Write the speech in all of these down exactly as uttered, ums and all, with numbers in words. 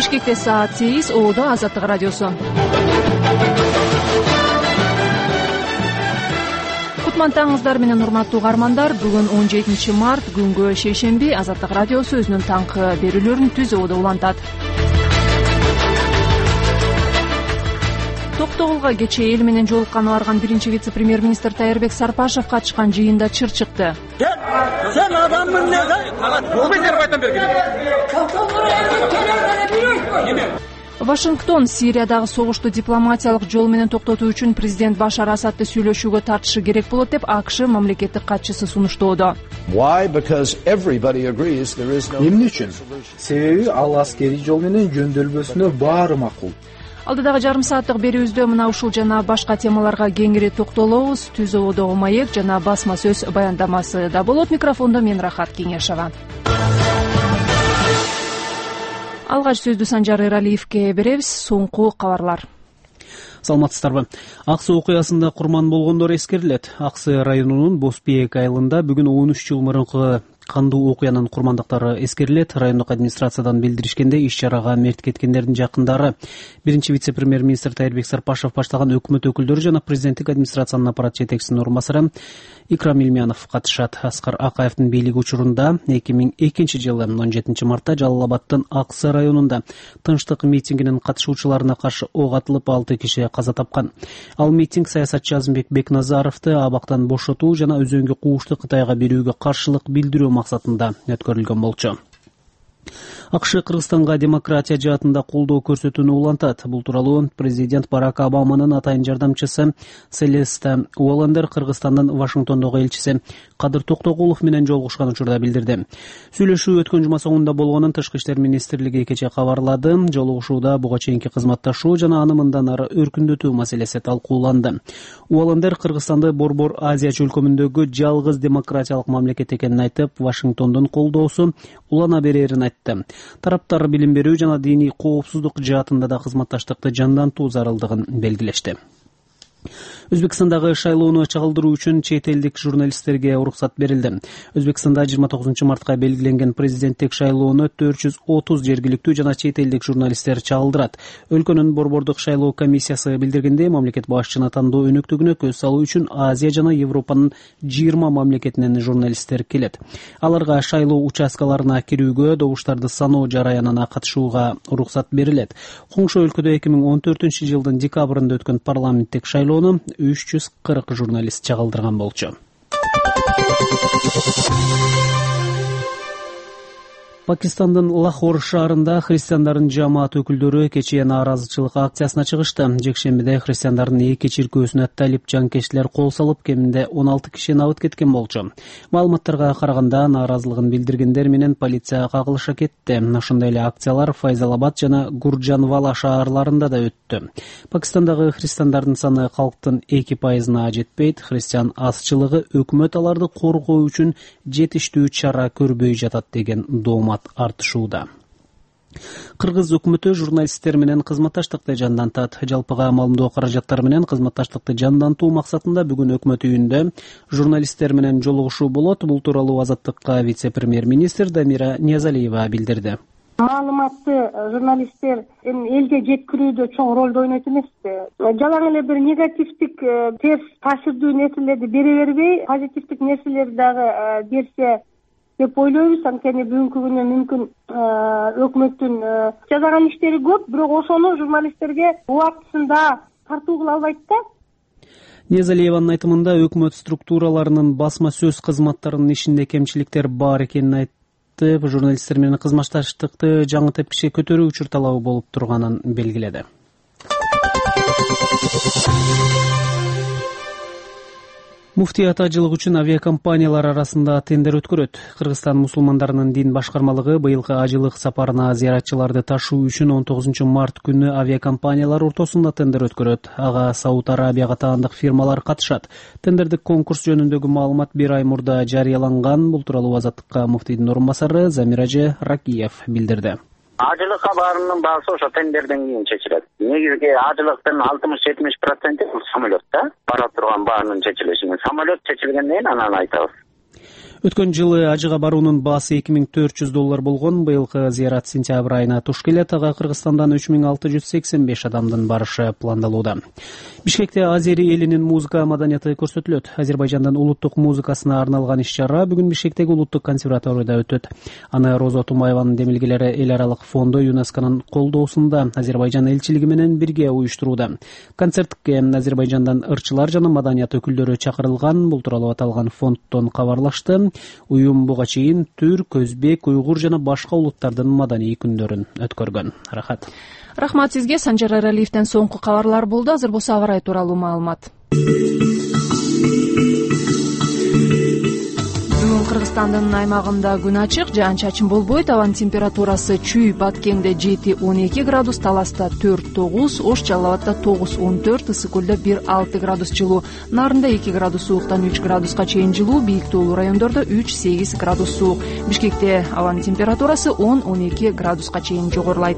Бишкекте саат сегиз, Оодо Азаттык радиосу. Кутмантаңыздар менен урматтуу угармандар. Бүгүн он жетинчи март, күнгө шейшемби. Азаттык радиосу өзүнүн таңкы берүүлөрүн Түз Оодо улантат. Токтогулга кечээ эл менен жолукканы барган биринчи вице-премьер-министр Тайырбек Сарпашев катышкан жыйында чыр чыкты. Сен адаммын не да? Вашингтон Сириядагы согушту дипломатиялык жол менен токтотуу үчүн президент Башар Асадты сүйлөшүүгө тартышы керек болот деп АКШ мамлекеттик катчысы сунуштоодо. Эмне үчүн? Себеби ал аскерий жол менен жөндөөлбөсүнө баары макул. Алдыдагы жарым сааттык берүүбүздө мына ушул жана башка темаларга кеңири токтолобуз. Түз Оодогу маек жана басма сөз баяндамасы да болот. Микрофондо мен Рахат Кеңешова. Алгач сөздү Санжар Эралиевке беребиз. Соңку кабарлар. Саламатсыздарбы. Аксы окуясында курман болгондор эскерилет. Аксы районунун Боспиек айылында бүгүн он үч жыл мурунку кандуу окуянын курмандыктары эскерилет. Райондук администрациядан билдиришкенде иш чарага мерт кеткендердин жакындары, биринчи вице-премьер-министр Тайырбек Сарпашев баштаган өкмөт өкүлдөрү жана президенттик администрациянын аппарат жетекчисинин орун басары Икрам Илмянов катышат. Аскар Акаевдин бийлиги учурунда эки миң экинчи жылы он жетинчи мартта Жалал Абадтын Аксы районунда тынчтык митингинин катышуучуларына каршы ок атылып алты киши каза тапкан. Ал митинг саясатчы Азымбек Бекназаровду абактан бошотуу жана өзөңгү куушту Кытайга берүүгө каршылык билдирүү максатында өткөрүлгөн болчу. АКШ Кыргызстанга демократия жаатында колдоо көрсөтүүнү улантат. Бул тууралуу президент Барак Обаманын атайын жардамчысы Селеста Уоландер Кыргызстандын Вашингтондогу элчиси Кадыр Токтогулов менен жолугушкан учурда билдирди. Сүйлөшүү өткөн жума соңунда болгонун Тышкы иштер министрлиги кечээ кабарлады. Жолугушууда буга чейинки кызматташуу жана аны мындан ары өркүндөтүү маселеси талкууланды. Уоландер Кыргызстанды Борбор Азия чөлкөмүндөгү жалгыз демократиялык мамлекет экенин айтып, Вашингтондун колдоосу улана берерин айтты. Тараптар билим берүү жана диний коопсуздук жаатында да кызматташтыкты жандантуу зарылдыгын белгилешти. Өзбекстандагы шайлоону чагылдыруу үчүн чет элдик журналисттерге уруксат берилди. Өзбекстанда жыйырма тогузунчу мартка белгиленген президенттик шайлоону төрт жүз отуз жергиликтүү жана чет элдик журналисттер чагылдырат. Өлкөнүн борбордук шайлоо комиссиясы билдиргендей, мамлекет башчыны тандоо өнөктүгүнө көз салуу үчүн Азия жана Европанын жыйырма мамлекетинен журналисттер келет. Аларга шайлоо участкаларына кирүүгө, добуштарды саноо жараянына катышууга уруксат берилет. Коңшу өлкөдө эки миң он төртүнчү жылдын декабрында өткөн парламенттик шайлоону үч жүз кырк журналист чагылдырган болчу. Пакистандын Лахор шаарында христиандардын жамаат өкүлдөрү кечээ нааразычылык акциясына чыгышты. Жекшембиде христиандардын эки чиркөөсүнө талип жанкечтилер кол салып, кеминде он алты киши набыт кеткен болчу. Маалыматтарга караганда, нааразылыгын билдиргендер менен полиция кагылыша кетти. Ошондой эле акциялар Файзалабад жана Гурджанвала шаарларында да өттү. Пакистандагы христиандардын саны калктын эки пайызына жетпейт. Христиан азчылыгы өкмөт аларды коргоо үчүн жетиштүү чара көрбөй жатат деген доомат артышууда. Кыргыз өкмөтү журналисттер менен кызматташтыкты жандантат. Жалпыга маалымдоо каражаттары менен кызматташтыкты жандантуу максатында бүгүн өкмөт үйүндө журналисттер менен жолугушуу болот. Бул тууралуу Азаттыкка вице-премьер-министр Дамира Ниязалиева билдирди. Маалыматты журналисттер элге жеткирүүдө чоң ролду ойнойт эмеспи? Жалаң эле бир негативдик, терс таасирдүү нерселерди бере бербей, позитивдик нерселерди дагы берсе деп ойлойбуз. Анткени бүгүнкү күндө мүмкүн өкмөттүн жасаган иштери көп, бирок ошону журналисттерге убактысында тартуу кыла албайт да. Ниязалиеванын айтымында өкмөт структураларынын басма сөз кызматтарынын ишинде кемчиликтер бар экенин айтты. Журналисттер менен кызматташтыкты жаңы тепкиче көтөрүү учур талабы болуп турганын белгиледи. Муфтият ажылык үчүн авиакомпаниялар арасында тендер өткөрөт. Кыргызстан мусулмандарынын дин башкармалыгы быйылкы ажылык сапарына зыяратчыларды ташуу үчүн он тогузунчу март күнү авиакомпаниялар ортосунда тендер өткөрөт. Ага Сауд Арабияга таандык фирмалар катышат. Тендердик конкурс жөнүндөгү маалымат бир ай мурда жарыяланган. Бул тууралуу Азаттыкка муфтийдин орун басары Замиражи Ракиев билдирди. Ажылык кабарынын баасы ошо тендерден кийин чечилет. Негизги ажылыктын алтымыш жетимиш проценти бул самолетта бара турган баанын чечилиши. Самолет чечилгенден кийин анан айтабыз. Өткөн жылы ажыга баруунун баасы эки миң төрт жүз доллар болгон. Быйылкы зыярат сентябрь айына туш келет. Ага Кыргызстандан үч миң алты жүз сексен беш адамдын барышы пландалууда. Бишкекте Азери элинин музыка маданияты көрсөтүлөт. Азербайжандын улуттук музыкасына арналган иш-чара бүгүн Бишкектеги улуттук консерваторияда өтөт. Аны Роза Тумаеванын демилгелери эл аралык фонду ЮНЕСКОнун колдоосунда Азербайжан элчилиги менен бирге уюштурууда. Концертке Азербайжандан ырчылар жана маданият өкүлдөрү чакырылган. Бул тууралуу аталган фонддон кабарлашты. Уюм буга чейин түрк, өзбек, уйгур жана башка улуттардын маданий күндөрүн өткөргөн. Рахат. Рахмат сизге. Санжар Аралиевден соңку кабарлар болду. Азыр болсо аба ырайы тууралуу маалымат. Бүгүн Кыргызстандын аймагында күн ачык, жаан-чачын болбойт. Абанын температурасы Чүй Баткенде жети он эки градус, Таласта төрт тогуз, Ош Жалал Абадда тогуз он төрт, Ысык көлдө бир алты градус жылуу, Нарында эки градус сууктан үч градуска чейин жылуу, бийик тоолуу райондордо үч сегиз градус суук. Бишкекте абанын температурасы он он эки градуска чейин жогорулайт.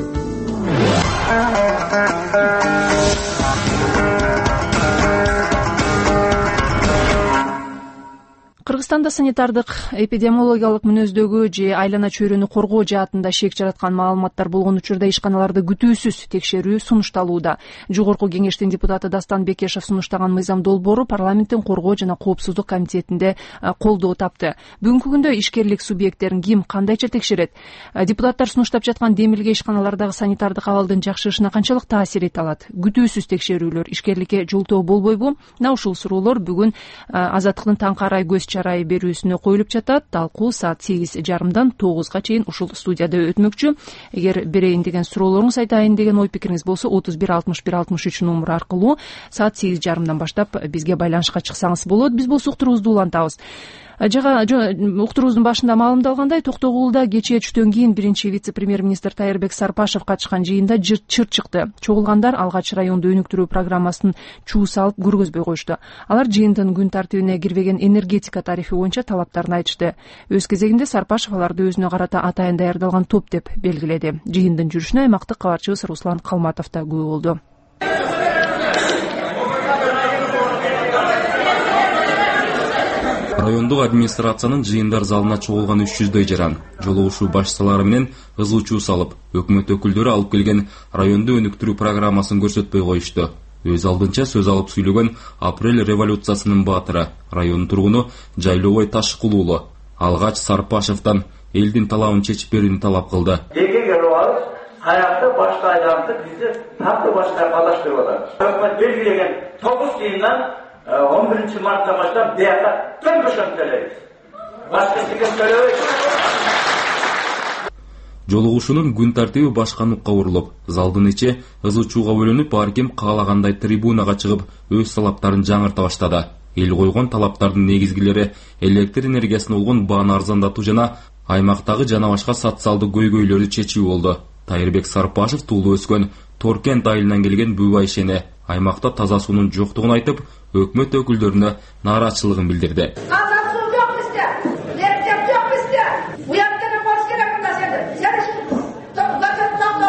Кыргызстанда санитардык эпидемиологиялык мүнөздөгү же айлана чөйрөнү коргоо жаатында шек жараткан маалыматтар болгон учурда ишканаларды күтүүсүз текшерүү сунушталууда. Жогорку кеңештин депутаты Дастан Бекешев сунуштаган мыйзам долбоору парламенттин коргоо жана коопсуздук комитетинде колдоо тапты. Бүгүнкү күндө ишкерлик субъекттерин ким кандайча текшерет? Депутаттар сунуштап жаткан демилге ишканалардагы санитардык абалдын жакшырышына канчалык таасир эте алат? Күтүүсүз текшерүүлөр ишкерликке жолтоо болбойбу? Мына ушул суроолор бүгүн Азаттыктын таңкы арай көз чарайы берүүсүнө коюлуп жатат. Талкуу саат сегиз жарымдан тогузга чейин ушул студияда өтмөкчү. Эгер берейин деген суроолоруңуз, айтайын деген ой пикириңиз болсо отуз бир алтымыш бир алтымыш үч номуру аркылуу саат сегиз жарымдан баштап бизге байланышка чыксаңыз болот. Биз болсо уктуруубузду улантабыз. Жага уктуруубуздун башында маалымдалгандай, Токтогулда кечээ түштөн кийин биринчи вице-премьер-министр Тайырбек Сарпашев катышкан жыйында чыр чыкты. Чогулгандар алгач районду өнүктүрүү программасын чуу салып көргөзбөй коюшту. Алар жыйындын күн тартибине кирбеген энергетика тарифи боюнча талаптарын айтышты. Өз кезегинде Сарпашев аларды өзүнө карата атайын даярдалган топ деп белгиледи. Жыйындын жүрүшүнө аймактык кабарчыбыз Руслан Калматов да күбө болду. Райондук администрациянын жыйындар залына чогулган үч жүздөй жаран жолугушуу башчылары менен ызыл чуу салып, өкмөт өкүлдөрү алып келген районду өнүктүрүү программасын көрсөтпөй коюшту. Өз алдынча сөз алып сүйлөгөн апрель революциясынын баатыры, район тургуну Жайлообой Ташкулуулу алгач Сарпашевден элдин талабын чечип берүүнү талап кылды. Эки келип аякты башка айланды бизди такты башка калаштырып атат. Өкмөт белгилеген тогуз жыйындан он биринчи мартта баштап бияка кем көшөп төлөйбүз. Башка кем төлөбөйбүз. Жолугушуунун күн тартиби башка нукка урулуп, залдын ичи ызыл чууга бөлүнүп, ар ким каалагандай трибунага чыгып, өз талаптарын жаңырта баштады. Эл койгон талаптардын негизгилери электр энергиясына болгон бааны арзандатуу жана аймактагы жана башка социалдык көйгөйлөрдү чечүү болду. Тайырбек Сарпашев туулуп өскөн Торкент айылынан келген Бүбү Айшени аймакта таза суунун жоктугун айтып, өкмөт өкүлдөрүнө нааразычылыгын билдирди. Таза суу жок бизде, электр жок бизде. Уяттан болуш керек мына жерде. Сен Торкентте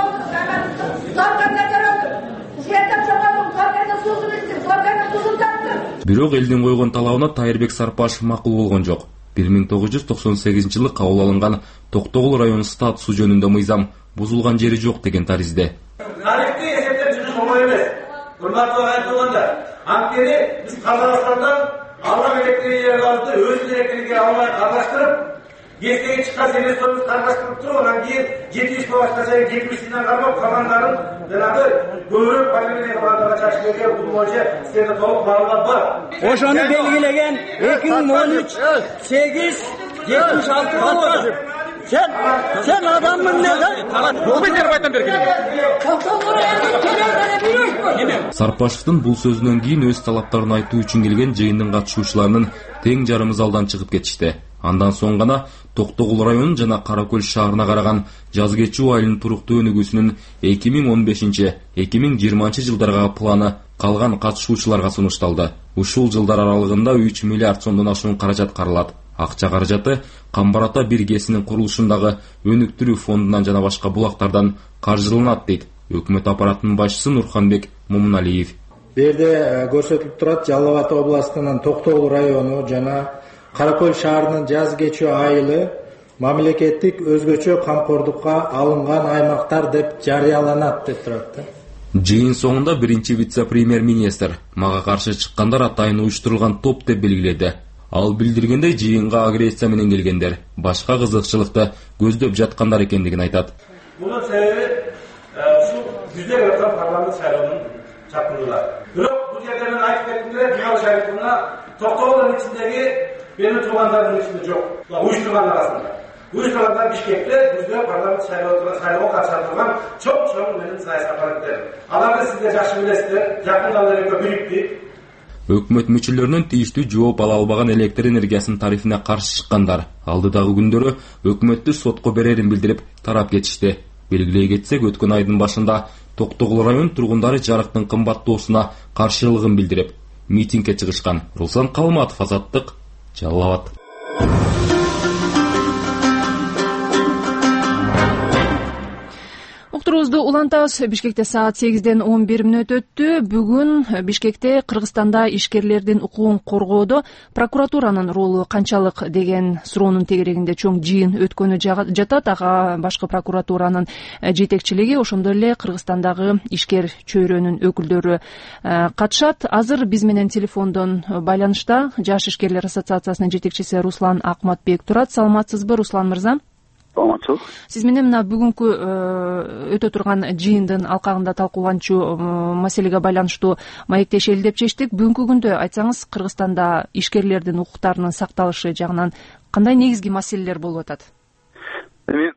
суусун ичти, Торкентте суусун тартты. Бирок элдин койгон талабына Тайырбек Сарпашев макул болгон жок. бир миң тогуз жүз токсон сегизинчи жылы кабыл алынган Токтогул району статусу жөнүндө мыйзам бузулган жери жок деген таризде. Тарифти эсептеп жүрүш оңой эмес. Урматтуу айтылганда, анткени биз Казакстандан алган электр энергиябызды өз электриге алмай караштырып, кестеге чыккан семействобуз караштырып туруп, анан кийин жети жүз башка чейин жетимишинден кармап калгандарын жанагы көбүрөөк полиметрия кылгандарга чачып берген бул боюнча сизде толук маалымат бар. Ошону белгилеген эки миң он үч сегиз жетимиш алты болду. Sen, sen adamın ne lan? Bu beter baytan berген. Сарпашевдин бул сөзүнөн кийин өз талаптарын айтуу үчүн келген жыйындын катышуучуларынын тең жарымы залдан чыгып кетишти. Андан соң гана Токтогул районун жана Каракөл шаарына караган Жазгечүү айылынын туруктуу өнүгүүсүнүн эки миң он бешинчи — эки миң жыйырманчы жылдарга планы калган катышуучуларга сунушталды. Ушул жылдар аралыгында үч миллиард сомдон ашуун каражат каралат. Акча каражаты Камбар Ата биргесинин курулушундагы өнүктүрүү фондунан жана башка булактардан каржыланат дейт өкмөт аппаратынын башчысы Нурханбек Момуналиев. Берде көрсөтүлүп турат Жалал Абад областынын Токтогул району жана Каракөл шаарынын жаз кечүү айылы мамлекеттик өзгөчө камкордукка алынган аймактар деп жарыяланат деп турат. Жыйын соңунда биринчи вице-премьер-министр мага каршы чыккандар атайын уюштурулган топ деп белгиледи. Ал билдиргендей жыйынга агрессия менен келгендер башка кызыкчылыкты көздөп жаткандар экендигин айтат. Bunun sebebi şu yüzde kadar parlamento şairinin çapkınlığı. Bırak bu yerden ait ettiğinde dünya şairliğine Toktoğlu'nun içindeki benim tuğanlarımın içinde çok. Uyuşturmanlar arasında. Uyuşturmanlar Bişkek'te yüzde parlamento şairliğine karşılatılan çok çok benim sayesinde aparatlarım. Adamda sizde yaşlı bilesizler, yakın dallarıyla birikti. Өкмөт мүчөлөрүнүн тийиштүү жооп ала албаган электр энергиясынын тарифине каршы чыккандар алдыдагы күндөрү өкмөттү сотко берерин билдирип тарап кетишти. Белгилей кетсек, өткөн айдын башында Токтогул район тургундары жарыктын кымбаттоосуна каршылыгын билдирип митингге чыгышкан. Руслан Калматов, Азаттык, Жалал Абад. Уктуруубузду улантабыз. Бишкекте саат сегизден он бир мүнөт өттү. Бүгүн Бишкекте Кыргызстанда ишкерлердин укугун коргоодо прокуратуранын ролу канчалык деген суроонун тегерегинде чоң жыйын өткөнү жатат. Ага башкы прокуратуранын жетекчилиги, ошондой эле Кыргызстандагы ишкер чөйрөнүн өкүлдөрү катышат. Азыр биз менен телефондон байланышта Жаш ишкерлер ассоциациясынын жетекчиси Руслан Акматбек турат. Саламатсызбы, Руслан мырза? Сиз менен мына бүгүнкү өтө турган жыйындын алкагында талкууланчу маселеге байланыштуу маектешели деп чечтик. Бүгүнкү күндө айтсаңыз, Кыргызстанда ишкерлердин укуктарынын сакталышы жагынан кандай негизги маселелер болуп атат? Эми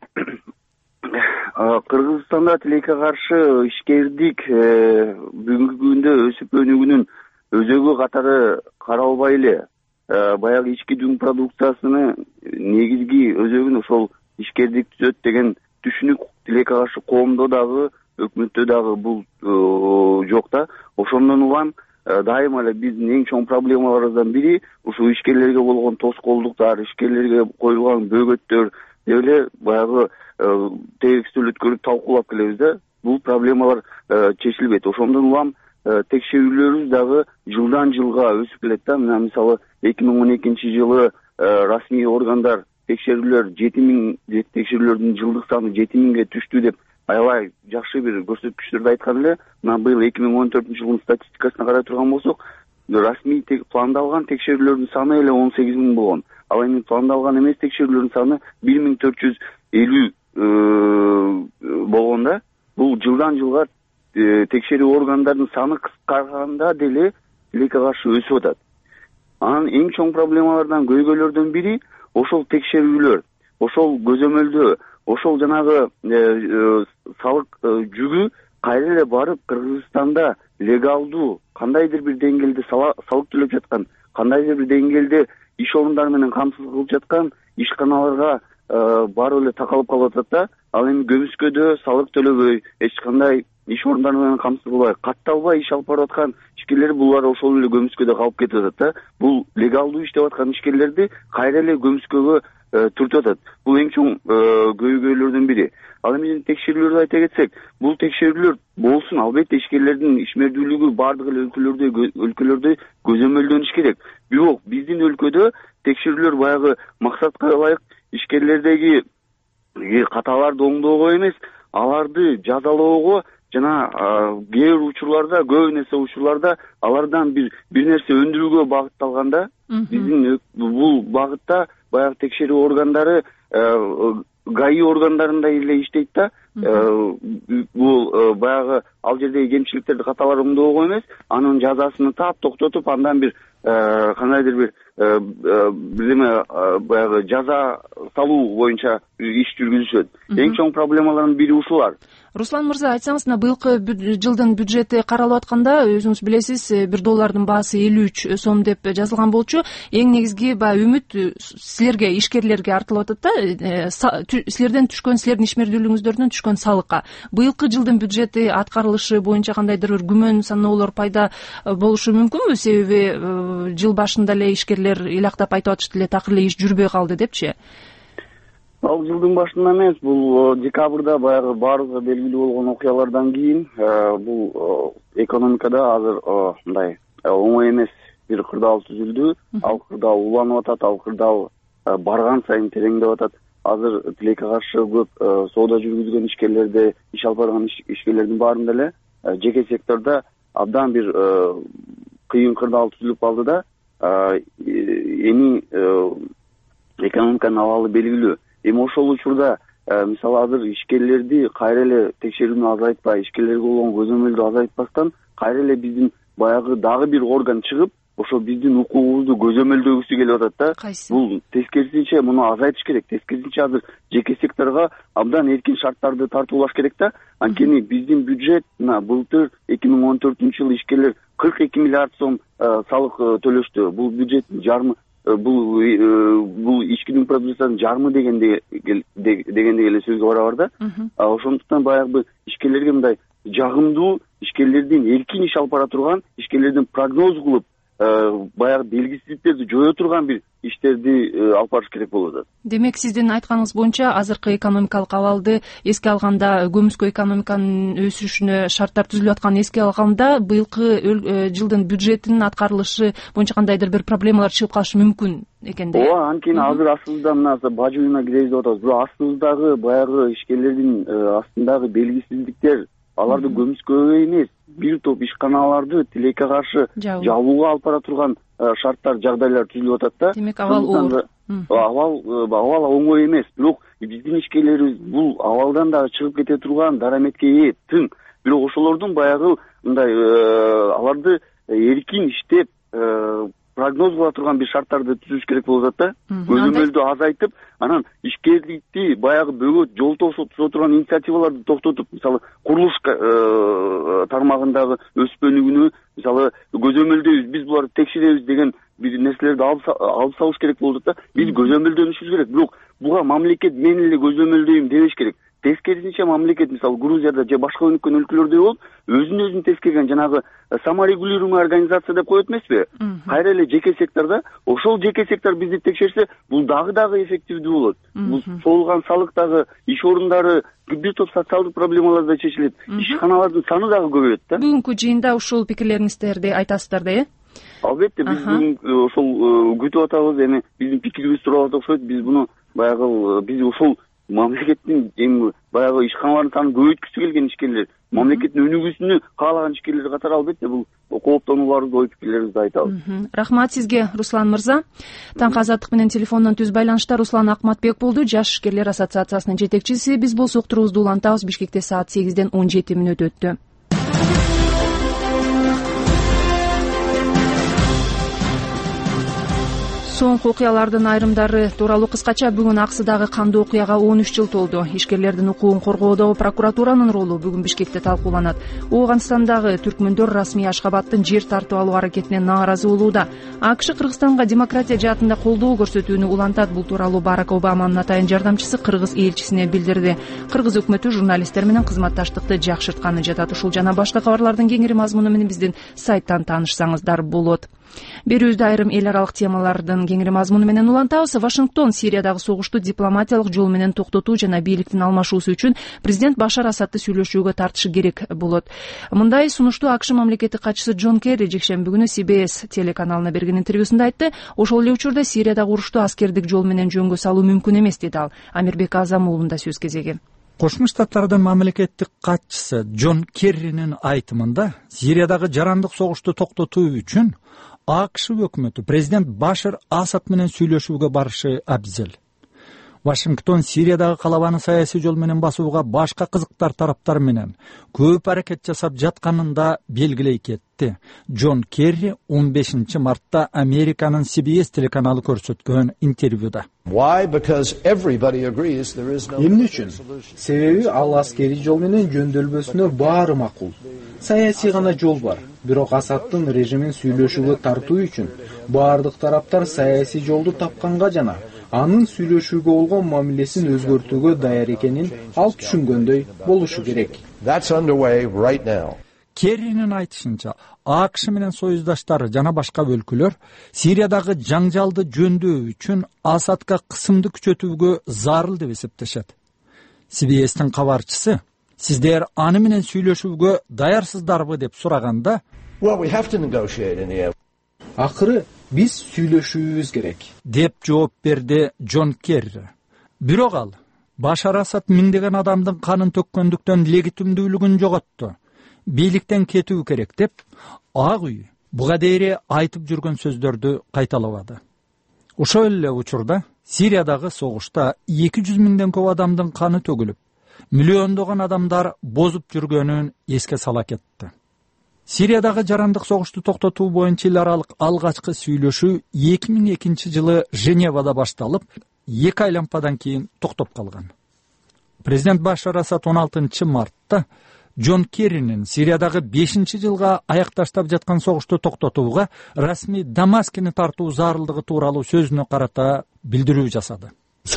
Кыргызстанда тилекке каршы ишкердик бүгүнкү күндө өсүп өнүгүүнүн өзөгү катары каралбай эле баягы ички дүң продукциясынын негизги өзөгүн ошол ишкердик түзөт деген түшүнүк тилекке каршы коомдо дагы өкмөттө дагы бул жок да. Ошондон улам дайыма эле биздин эң чоң проблемаларыбыздан бири ушул ишкерлерге болгон тоскоолдуктар, ишкерлерге коюлган бөгөттөр деп эле баягы тегистүү өткөрүп талкуулап келебиз да. Бул проблемалар чечилбейт. Ошондон улам текшерүүлөрүбүз дагы жылдан жылга өсүп келет да. Мына мисалы эки миң он экинчи жылы расмий органдар текшерүүлөр жети миң, текшерүүлөрдүн жылдык саны жети миңге түштү деп аябай жакшы бир көрсөткүчтөрдү айткан эле. Мына быйыл эки миң он төртүнчү жылдын статистикасына карай турган болсок, расмий пландалган текшерүүлөрдүн саны эле он сегиз миң болгон. Ал эми пландалган эмес текшерүүлөрдүн саны бир миң төрт жүз элүү болгон да. Бул жылдан жылга текшерүү органдарынын саны кыскарганда деле тилекке каршы өсүп атат. Анан эң чоң проблемалардан, көйгөйлөрдөн бири ошол текшерүүлөр, ошол көзөмөлдөө, ошол жанагы салык жүгү кайра эле барып Кыргызстанда легалдуу кандайдыр бир деңгээлде салык төлөп жаткан, кандайдыр бир деңгээлде иш орундары менен камсыз кылып жаткан ишканаларга барып эле такалып калып атат да. Ал эми көмүскөдө салык төлөбөй, эч кандай иш орундары менен камсыз кылбай, катталбай иш алып барып аткан ишкерлер булар ошол эле көмүскөдө калып кетип атат да. Бул легалдуу иштеп аткан ишкерлерди кайра эле көмүскөгө түртүп атат. Бул эң чоң көйгөйлөрдүн бири. Ал эми текшерүүлөрдү айта кетсек, бул текшерүүлөр болсун, албетте ишкерлердин ишмердүүлүгү бардык эле өлкөлөрдө өлкөлөрдө көзөмөлдөнүш керек. Бирок биздин өлкөдө текшерүүлөр баягы максатка ылайык ишкерлердеги каталарды оңдоого эмес, аларды жазалоого жана кээ бир учурларда, көп нерсе учурларда алардан бир бир нерсе өндүрүүгө багытталганда, биздин бул багытта баягы текшерүү органдары ГАИ органдарында эле иштейт да. Бул баягы ал жердеги кемчиликтерди, каталарды оңдоого эмес, анын жазасын таап токтотуп, андан бир кандайдыр бир биреме баягы жаза салуу боюнча иш жүргүзүшөт. Эң чоң проблемалардын бири ушулар. Руслан мырза, айтсаңыз, мына быйылкы жылдын бюджети каралып атканда, өзүңүз билесиз, бир доллардын баасы элүү үч сом деп жазылган болчу. Эң негизги баягы үмүт силерге, ишкерлерге артылып атат да, силерден түшкөн, силердин ишмердүүлүгүңүздөрдөн түшкөн салыкка. Быйылкы жылдын бюджети аткарылышы боюнча кандайдыр бир күмөн саноолор пайда болушу мүмкүнбү? Себеби жыл башында эле ишкерлер ыйлактап айтып атышты эле, такыр эле иш жүрбөй калды депчи. Ал жылдын башында эмес, бул декабрда баягы баарыбызга белгилүү болгон окуялардан кийин бул экономикада азыр мындай оңой эмес бир кырдаал түзүлдү. Ал кырдаал уланып атат, ал кырдаал барган сайын тереңдеп атат. Азыр тилекке каршы көп соода жүргүзгөн ишкерлерде, иш алып барган ишкерлердин баарында эле жеке сектордо абдан бир кыйын кырдаал түзүлүп калды да, эми экономиканын абалы белгилүү. Эми ошол учурда мисалы азыр ишкерлерди кайра эле текшерүүнү азайтпай, ишкерлерге болгон көзөмөлдү азайтпастан кайра эле биздин баягы дагы бир орган чыгып, ошо биздин укугубузду көзөмөлдөгүсү келип атат да. Кайсы? Бул тескерисинче муну азайтыш керек. Тескерисинче азыр жеке секторго абдан эркин шарттарды тартуулаш керек да. Анткени биздин бюджет мына былтыр эки миң он төртүнчү жылы ишкерлер кырк эки миллиард сом салык төлөштү. Бул бюджеттин жарымы, бул бул ичкинин продукциясынын жарымы дегенде дегенде эле сөзгө барабар да. Ошондуктан баягы ишкерлерге мындай жагымдуу, ишкерлердин эркин иш алып бара турган, ишкерлердин прогноз кылып баягы белгисиздиктерди жое турган бир иштерди алып барыш керек болуп атат. Демек, сиздин айтканыңыз боюнча азыркы экономикалык абалды эске алганда, көмүскө экономиканын өсүшүнө шарттар түзүлүп атканын эске алганда, быйылкы жылдын бюджетинин аткарылышы боюнча кандайдыр бир проблемалар чыгып калышы мүмкүн экен да. Ооба, анткени азыр астыбызда мына бажы уюна киребиз деп атабыз. Бирок астыбыздагы баягы ишкерлердин астындагы белгисиздиктер, аларды көмүскөгө эмес, бир топ ишканаларды тилекке каршы жабууга алып бара турган шарттар, жагдайлар түзүлүп атат да. Демек, абал оор. Абал абал оңой эмес, бирок биздин ишкерлерибиз бул абалдан дагы чыгып кете турган дараметке ээ, тың. Бирок ошолордун баягы мындай аларды эркин иштеп, прогноз кыла турган бир шарттарды түзүш керек болуп атат да. Көзөмөлдү азайтып, анан ишкерликти баягы бөгөт жол тосо турган инициативаларды токтотуп, мисалы курулуш тармагындагы өспөнүгүнү мисалы көзөмөлдөйбүз, биз буларды текшеребиз деген бир нерселерди алып салыш керек болуп атат да. Биз көзөмөлдөнүшүбүз керек, бирок буга мамлекет мен эле көзөмөлдөйм дебеш керек. Тескерисинче мамлекет мисалы Грузияда же башка өнүккөн өлкөлөрдө болуп, өзүн өзүн тескерген жанагы саморегулируемый организация деп коет эмеспи? Кайра эле жеке секторда, ошол жеке сектор бизди текшерсе, бул дагы дагы эффективдүү болот. Бул соолган салыктагы иш орундары, бир топ социалдык проблемалар да чечилет. Ишканалардын саны дагы көбөйөт да. Бүгүнкү жыйында ушул пикирлериңиздерди айтасыздар да, э? Албетте, биз бүгүн ошол күтүп атабыз, эми биздин пикирибиз тууралуу окшойт. Биз буну баягы биз ошол мамлекеттин эми баягы ишканалардын санын көбөйткүсү келген ишкерлер, мамлекеттин өнүгүүсүнү каалаган ишкерлер катары албетте бул кооптонууларыбызды, ой пикирлерибизди айтабыз. Рахмат сизге, Руслан мырза. Таңкы азаттык менен телефондон түз байланышта Руслан Акматбек болду, Жаш ишкерлер ассоциациясынын жетекчиси. Биз болсо уктуруубузду улантабыз. Бишкекте саат сегизден он жети мүнөт өттү. Соңку окуялардын айрымдары тууралуу кыскача бүгүн Аксыдагы кандуу окуяга он үч жыл толду. Ишкерлердин укугун коргоодогу прокуратуранын ролу бүгүн Бишкекте талкууланат. Ооганстандагы түркмөндөр расмий Ашгабадтын жер тартып алуу аракетине нааразы болууда. АКШ Кыргызстанга демократия жаатында колдоо көрсөтүүнү улантат. Бул тууралуу Барак Обаманын атайын жардамчысы кыргыз элчисине билдирди. Кыргыз өкмөтү журналисттер менен кызматташтыкты жакшыртканы жатат. Ушул жана башка кабарлардын кеңири мазмуну менен биздин сайттан таанышсаңыздар болот. Берүүбүздө айрым эл аралык темалардын кеңири мазмуну менен улантабыз. Вашингтон Сириядагы согушту дипломатиялык жол менен токтотуу жана бийликтин алмашуусу үчүн президент Башар Асадты сүйлөшүүгө тартышы керек болот. Мындай сунушту АКШ мамлекеттик катчысы Джон Керри жекшемби күнү Си Би Эс телеканалына берген интервьюсунда айтты. Ошол эле учурда Сириядагы урушту аскердик жол менен жөнгө салуу мүмкүн эмес деди ал. Амирбек Азамуулунда сөз кезеги. Кошмо Штаттардын мамлекеттик катчысы Джон Керринин айтымында Сириядагы жарандык согушту токтотуу үчүн АКШ өкмөтү президент Башар Асад менен сүйлөшүүгө барышы абзел. Вашингтон Сириядагы калабаны саясий жол менен басууга башка кызыктар тараптар менен көп аракет жасап жатканын да белгилей кетти. Джон Керри он бешинчи мартта Американын Си Би Эс телеканалы көрсөткөн интервьюда. Эмне үчүн? Себеби ал аскерий жол менен жөндөөлбөсүнө баары макул. Саясий гана жол бар. Бирок Асадтын режимин сүйлөшүүгө тартуу үчүн баардык тараптар саясий жолду тапканга жана анын сүйлөшүүгө болгон мамилесин өзгөртүүгө даяр экенин ал түшүнгөндөй болушу керек. Керринин айтышынча, АКШ менен союздаштары жана башка өлкөлөр Сириядагы жаңжалды жөндөө үчүн Асадка кысымды күчөтүүгө зарыл деп эсептешет. Си Би Эстин кабарчысы сиздер аны менен сүйлөшүүгө даярсыздарбы деп сураганда, Акыры биз сүйлөшүүбүз керек деп жооп берди Джон Керри. Бирок ал Башар Асад миңдеген адамдын канын төккөндүктөн легитимдүүлүгүн жоготту. Бийликтен кетүү керек деп Ак үй буга дейре айтып жүргөн сөздөрдү кайталабады. Ошол эле учурда Сириядагы согушта эки жүз миңден көп адамдын каны төгүлүп, миллиондогон адамдар бозуп жүргөнүн эске сала кетти. Сириядагы жарандык согушту токтотуу боюнча эл аралык алгачкы сүйлөшүү эки миң экинчи жылы Женевада башталып, эки айлампадан кийин токтоп калган. Президент Башар Асад он алтынчы мартта Джон Керринин Сириядагы бешинчи жылга аякташтап жаткан согушту токтотууга расмий Дамаскини тартуу зарылдыгы тууралуу сөзүнө карата билдирүү жасады.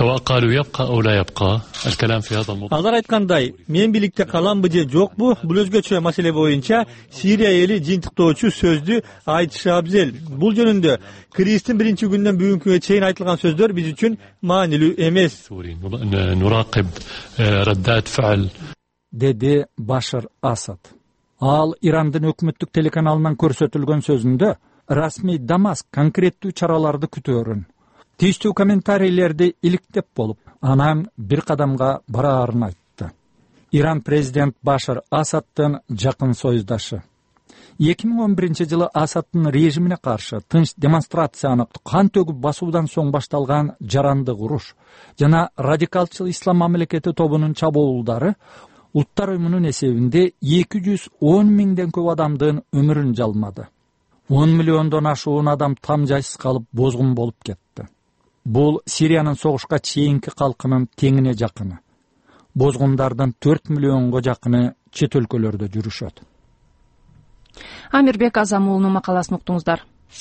Алар айткандай, мен бийликте каламбы же жокпу, бул өзгөчө маселе боюнча Сирия эли жыйынтыктоочу сөздү айтышы абзел. Бул жөнүндө кризистин биринчи күнүнөн бүгүнкүгө чейин айтылган сөздөр биз үчүн маанилүү эмес. Деди Башар Асад. Ал Ирандын өкмөттүк телеканалынан көрсөтүлгөн сөзүндө расмий Дамаск конкреттүү чараларды күтөөрүн, тийиштүү комментарийлерди иликтеп болуп, анан бир кадамга бараарын айтты. Иран президент Башар Асадтын жакын союздашы. эки миң он биринчи жылы Асадтын режимине каршы тынч демонстрацияны кан төгүп басуудан соң башталган жарандык уруш жана радикалчыл ислам мамлекети тобунун чабуулдары Улуттар уюмунун эсебинде эки жүз он миңден көп адамдын өмүрүн жалмады. он миллиондон ашуун адам там жайсыз калып бозгун болуп кетти. Бул Сириянын согушка чейинки калкынын теңине жакыны. Бозгундардын төрт миллионго жакыны чет өлкөлөрдө жүрүшөт. Амирбек Азам уулунун макаласын уктуңуздар.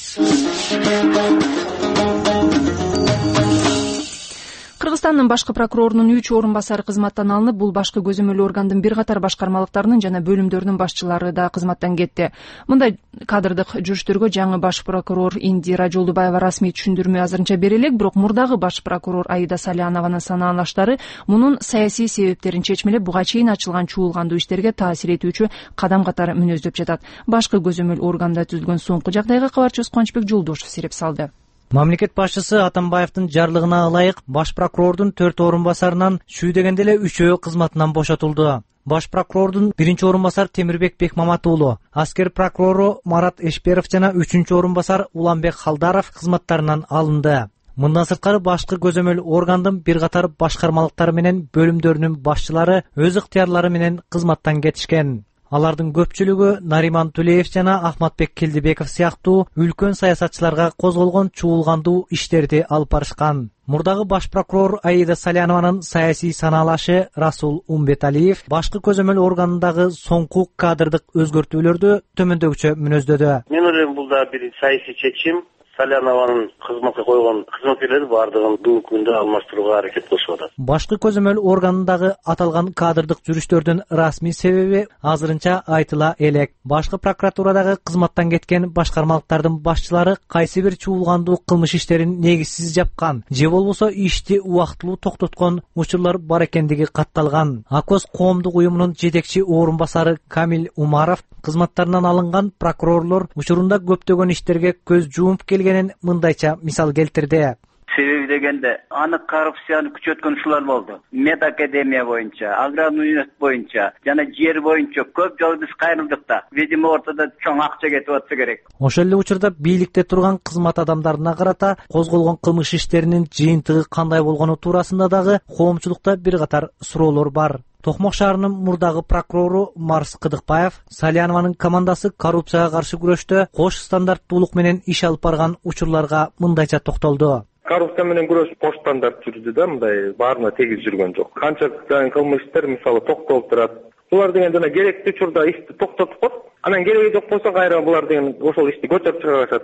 Кыргызстандын башкы прокурорунун үч орун басары кызматтан алынып, бул башкы көзөмөл органдын бир катар башкармалыктарынын жана бөлүмдөрүнүн башчылары да кызматтан кетти. Мындай кадрдык жүрүштөргө жаңы баш прокурор Индира Жолдубаева расмий түшүндүрмө азырынча бере элек, бирок мурдагы баш прокурор Аида Салянованын санаалаштары мунун саясий себептерин чечмелеп, буга чейин ачылган чуулгандуу иштерге таасир этүүчү кадам катары мүнөздөп жатат. Башкы көзөмөл органда түзүлгөн соңку жагдайга кабарчыбыз Кубанычбек Жолдошев сереп салды. Мамлекет башчысы Атамбаевдин жарлыгына ылайык баш прокурордун төрт орун басарынан чүй дегенде эле үчөө кызматынан бошотулду. Баш прокурордун биринчи орун басар Темирбек Бекмамат уулу, аскер прокурору Марат Эшперов жана үчүнчү орун басар Уланбек Халдаров кызматтарынан алынды. Мындан сырткары башкы көзөмөл органдын бир катар башкармалыктары менен бөлүмдөрүнүн башчылары өз ыктыярлары менен кызматтан кетишкен. Алардын көпчүлүгү Нариман Тулеев жана Ахматбек Келдибеков сыяктуу үлкөн саясатчыларга козголгон чуулгандуу иштерди алып барышкан. Мурдагы баш прокурор Аида Салянованын саясий санаалашы Расул Умбеталиев башкы көзөмөл органындагы соңку кадрдык өзгөртүүлөрдү төмөндөгүчө мүнөздөдү. Мен ойлойм бул да бир саясий чечим. Салянованын кызматка койгон кызматкерлери бардыгын бүгүнкү күндө алмаштырууга аракет кылышып атат. Башкы көзөмөл органындагы аталган кадрдык жүрүштөрдүн расмий себеби азырынча айтыла элек. Башкы прокуратурадагы кызматтан кеткен башкармалыктардын башчылары кайсы бир чуулгандуу кылмыш иштерин негизсиз жапкан же болбосо ишти убактылуу токтоткон учурлар бар экендиги катталган. Акос коомдук уюмунун жетекчи орун басары Камил Умаров кызматтарынан алынган прокурорлор учурунда көптөгөн иштерге көз жумуп келгенин мындайча мисал келтирди. Себеби дегенде анык коррупцияны күчөткөн ушулар болду. Мед академия боюнча, аграрный университет боюнча жана жер боюнча көп жолу биз кайрылдык да. Видимо, ортодо чоң акча кетип атса керек. Ошол эле учурда бийликте турган кызмат адамдарына карата козголгон кылмыш иштеринин жыйынтыгы кандай болгону туурасында дагы коомчулукта бир катар суроолор бар. Токмок шаарынын мурдагы прокурору Марс Кыдыкбаев Салянованын командасы коррупцияга каршы күрөштө кош стандарттуулук менен иш алып барган учурларга мындайча токтолду. Коррупция менен күрөш кош стандарт жүрдү да, мындай баарына тегиз жүргөн жок. Канча кылмыш иштер мисалы токтолуп турат. Булар деген жана керектүү учурда ишти токтотуп коет. Анан кереги жок болсо кайра булар деген ошол ишти көчөрүп чыгарышат да.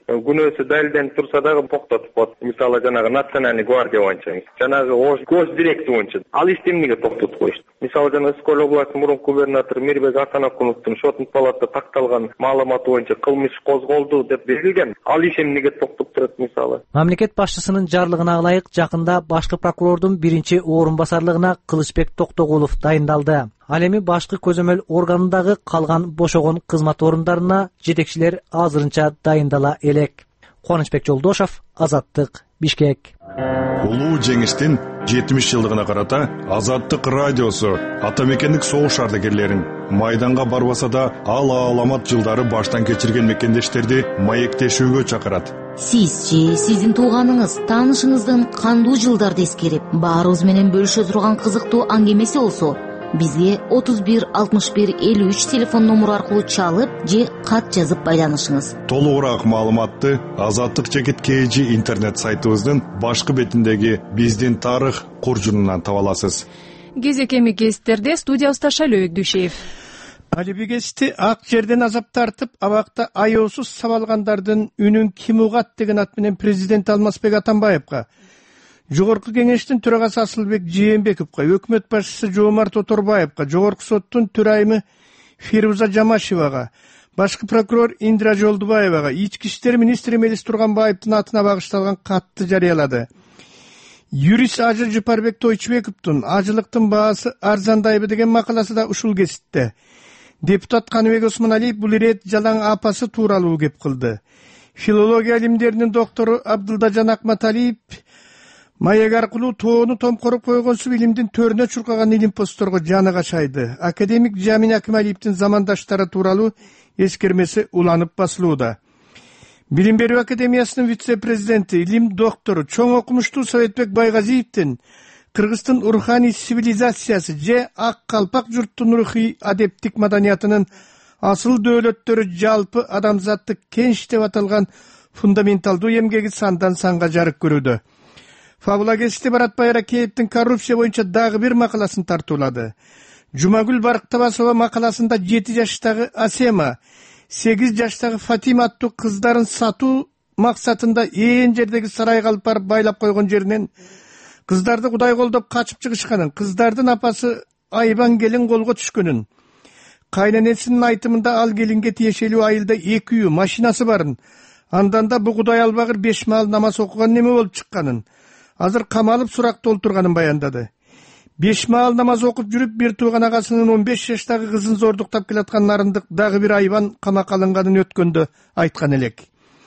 күнөөсү далилденип турса дагы токтотуп коет. Мисалы жанагы национальный гвардия боюнча, жанагы гос директи боюнча ал ишти эмнеге токтотуп коюшту? Мисалы жана Ысык-Көл областынын мурунку губернатору Мирбек Асанакуновдун шотун палатада такталган маалыматы боюнча кылмыш козголду деп берилген. Ал иш эмнеге токтоп турат мисалы? Мамлекет башчысынын жарлыгына ылайык жакында башкы прокурордун биринчи орун басарлыгына Кылычбек Токтогулов дайындалды. Ал эми башкы көзөмөл органындагы калган бошогон кызмат орундарына жетекчилер азырынча дайындала элек. Кубанычбек Жолдошов, Азаттык, Бишкек. Улуу жеңиштин жетимиш жылдыгына карата Азаттык радиосу атамекендик согуш ардагерлерин майданга барбаса да ал аламат жылдары баштан кечирген мекендештерди маектешүүгө чакырат. Сиз же сиздин тууганыңыз, таанышыңыздын кандуу жылдарды эскерип, баарыбыз менен бөлүшө турган кызыктуу аңгемеси болсо, бизге отуз бир алтымыш бир элүү үч телефон номуру аркылуу чалып же кат жазып байланышыңыз. Толугураак маалыматты Азаттык чекит kg интернет сайтыбыздын башкы бетиндеги биздин тарых куржунунан таба аласыз. Кезекеми кестерде студиябызда Шайлоо Өгдүшев. Алиби кести ак жерден азап тартып, абакта аяосуз сабалгандардын үнүн ким угат деген ат менен президент Алмазбек Атамбаевга, Жогорку кеңештин төрагасы Асылбек Жээнбековго, өкмөт башчысы Жоомарт Оторбаевга, Жогорку соттун төрайымы Фируза Жамашевага, башкы прокурор Индира Жолдубаевага, ички иштер министри Мелис Турганбаевдин атына багышталган катты жарыялады. Юрист Ажы Жупарбек Тойчубековдун ажылыктын баасы арзандайбы деген макаласы да ушул кесипте. Депутат Каныбек Осмоналиев бул ирет жалаң апасы тууралуу кеп кылды. Филология илимдеринин доктору Абдылдажан Акматалиев маек аркылуу тоону томкоруп койгонсуп илимдин төрүнө чуркаган илим постторго жаны качайды. Академик Жамин Акималиевдин замандаштары тууралуу эскермеси уланып басылууда. Билим берүү академиясынын вице-президенти, илим доктору, чоң окумуштуу Советбек Байгазиевдин Кыргыздын руханий цивилизациясы же ак калпак журттун рухий адептик маданиятынын асыл дөөлөттөрү жалпы адамзаттык кенч деп аталган фундаменталдуу эмгеги сандан санга жарык көрүүдө. Фабула кести Баратбай Аракеевдин коррупция боюнча дагы бир макаласын тартуулады. Жумагүл Барктабасова макаласында жети жаштагы Асема, сегиз жаштагы Фатима аттуу кыздарын сатуу максатында ээн жердеги сарай калпар байлап койгон жеринен кыздарды кудай колдоп качып чыгышканын, кыздардын апасы Айбан келин колго түшкөнүн, кайненесинин айтымында ал келинге тиешелүү айылда эки үй машинасы барын, андан да бу кудай албагыр беш маал намаз окуган неме болуп чыкканын, азыр камалып суракта олтурганын баяндады. Беш маал намаз окуп жүрүп бир тууган агасынын он беш жаштагы кызын зордуктап келаткан нарындык дагы бир Айбан камакка алынганын өткөндө айткан элек.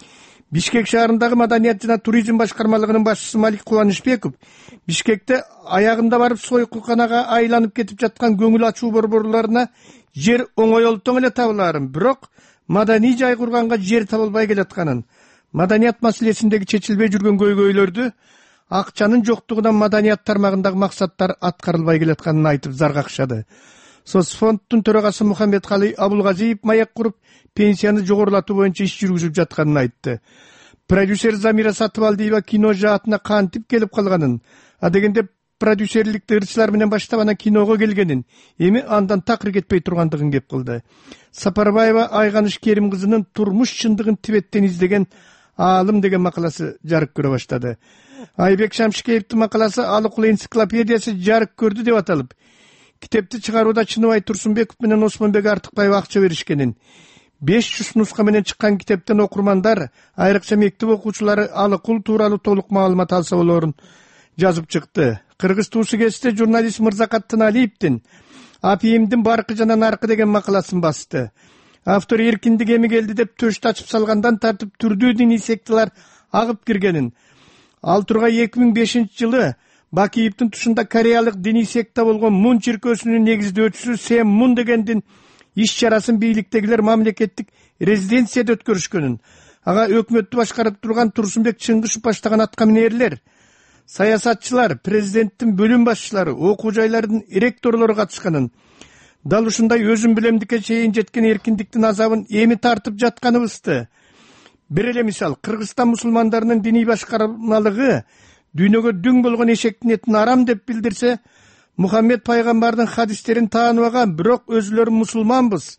Бишкек шаарындагы маданият жана туризм башкармалыгынын башчысы Малик Кубанычбеков Бишкекте аягында барып сойкуканага айланып кетип жаткан көңүл ачуу борборлоруна жер оңойлтоң эле табыларын, бирок маданий жай курганга жер табылбай келатканын, маданият маселесиндеги чечилбей жүргөн көйгөйлөрдү акчанын жоктугунан маданият тармагындагы максаттар аткарылбай келатканын айтып заргакшады. Соцфонддун төрагасы Мухаммедкали Абулгазиев маек куруп, пенсияны жогорулатуу боюнча иш жүргүзүп жатканын айтты. Продюсер Замира Сатыбалдиева кино жаатына кантип келип калганын, а дегенде продюсерликти ырчылар менен баштап анан киного келгенин, эми андан такыр кетпей тургандыгын кеп кылды. Сапарбаева Айганыш Керим кызынын турмуш чындыгын Тибеттен издеген аалым деген макаласы жарык көрө баштады. Айбек Шамшикеевдин макаласы Алыкул энциклопедиясы жарык көрдү деп аталып, китепти чыгарууда Чыныбай Турсунбеков менен Осмонбек Артыкбаев акча беришкенин, беш жүз нуска менен чыккан китептен окурмандар, айрыкча мектеп окуучулары Алыкул тууралуу толук маалымат алса болорун жазып чыкты. Кыргыз туусу кесте журналист Мырзакат Тыналиевдин Апийимдин баркы жана наркы деген макаласын басты. Автор эркиндик эми келди деп төштү ачып салгандан тартып түрдүү диний секталар агып киргенин, ал тургай эки миң бешинчи жылы Бакиевдин тушунда кореялык диний секта болгон Мун чиркөөсүнүн негиздөөчүсү Сэм Мун дегендин иш чарасын бийликтегилер мамлекеттик резиденцияда өткөрүшкөнүн, ага өкмөттү башкарып турган Турсунбек Чыңгышев баштаган аткаминерлер, саясатчылар, президенттин бөлүм башчылары, окуу жайлардын ректорлору катышканын, дал ушундай өзүм билемдикке чейин жеткен эркиндиктин азабын эми тартып жатканыбызды. Бир эле мисал, Кыргызстан мусулмандарынын диний башкармалыгы дүйнөгө дүң болгон эшектин этин арам деп билдирсе, Мухаммед пайгамбардын хадистерин тааныбаган, бирок өзүлөрү мусулманбыз,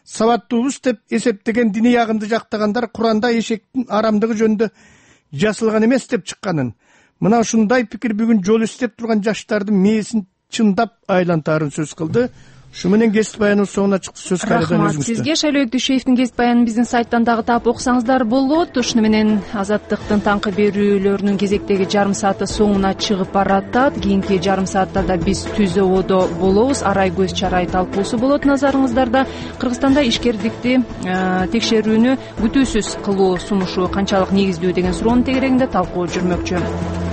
сабаттуубуз деп эсептеген диний агымды жактагандар Куранда эшектин арамдыгы жөнүндө жазылган эмес деп чыкканын, мына ушундай пикир бүгүн жол издеп турган жаштардын мээсин чындап айлантаарын сөз кылды. Ушу менен кесип баяныбыз соңуна чыкты. Сөз кайрадан өзүңүздө. Рахмат сизге. Шайлоо Өктүшевдин кесип баянын биздин сайттан дагы таап окусаңыздар болот. Ушуну менен Азаттыктын таңкы берүүлөрүнүн кезектеги жарым сааты соңуна чыгып баратат. Кийинки жарым саатта да биз Түз ободо болобуз. Арай көз чарай талкуусу болот назарыңыздарда. Кыргызстанда ишкердикти текшерүүнү күтүүсүз кылуу сунушу канчалык негиздүү деген суроонун тегерегинде талкуу жүрмөкчү.